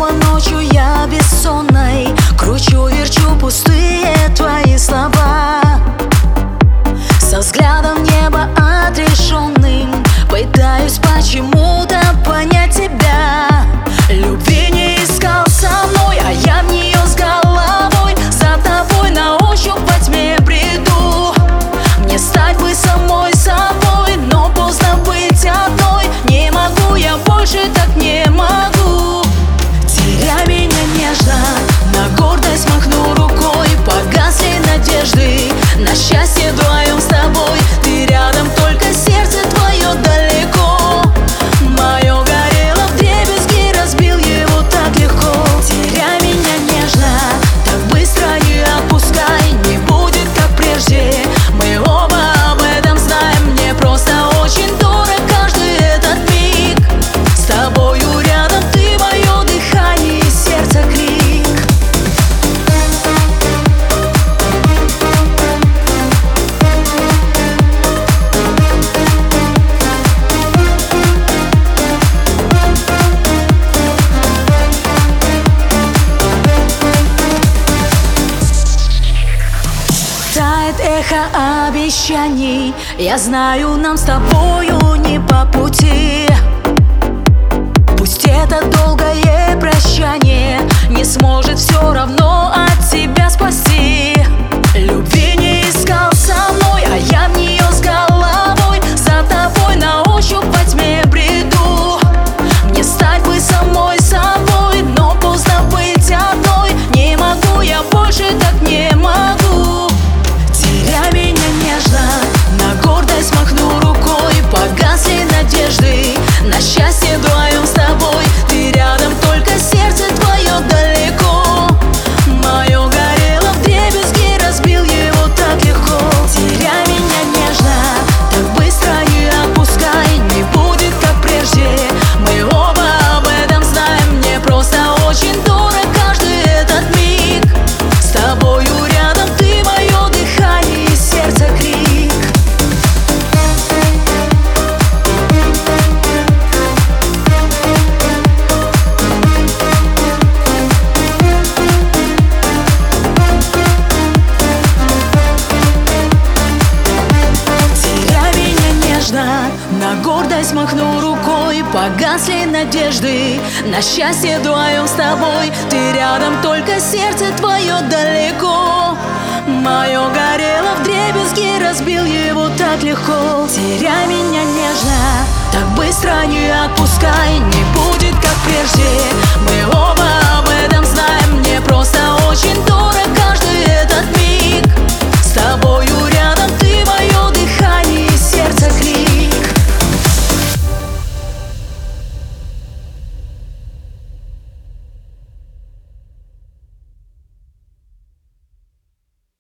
снова ночью я бессонной кручу-верчу пустые твои слова. Со взглядом неба отрешенным пытаюсь почему-то понять тебя. Любви не искал со мной, а я в нее с головой. За тобой на ощупь во тьме бреду. Мне стать бы самой собой, но поздно быть одной. Не могу я больше, так не могу. Теряй меня нежно, на гордость махну рукой. Погасли надежды на счастье вдвоем с тобой. Ты рядом, только сердце твое далеко. Мое горело вдребезги, разбил его так легко. Теряй меня нежно, так быстро не отпускай. Не будет как прежде, мы оба об этом знаем. Мне просто очень дорог каждый этот миг. С тобою рядом ты мое дыхание и сердце крик. Тает эхо обещаний. Я знаю, нам с тобою не по пути. Пусть это долгое прощание не сможет все равно от тебя спасти. Любви не искал со мной, а я в нее с головой. За тобой на ощупь во тьме бреду. Мне стать бы самой собой, но поздно быть одной. Не могу я больше, так не могу. Теряй меня нежно, на гордость махну рукой. Погасли надежды на счастье вдвоем с тобой. Ты рядом, только сердце твое далеко. Мое горело вдребезги, разбил его так легко. Теряй меня нежно, так быстро не отпускай. Не будет как прежде, мы оба об этом знаем. Мне просто очень дорог каждый этот миг. С тобою рядом ты мое дыхание и сердце крик. Теряй меня нежно, на гордость махну рукой. Погасли надежды на счастье вдвоем с тобой. Ты рядом, только сердце твое далеко. Мое горело вдребезги, разбил его так легко. Теряй меня нежно, так быстро не отпускай. Не будет как прежде, мы оба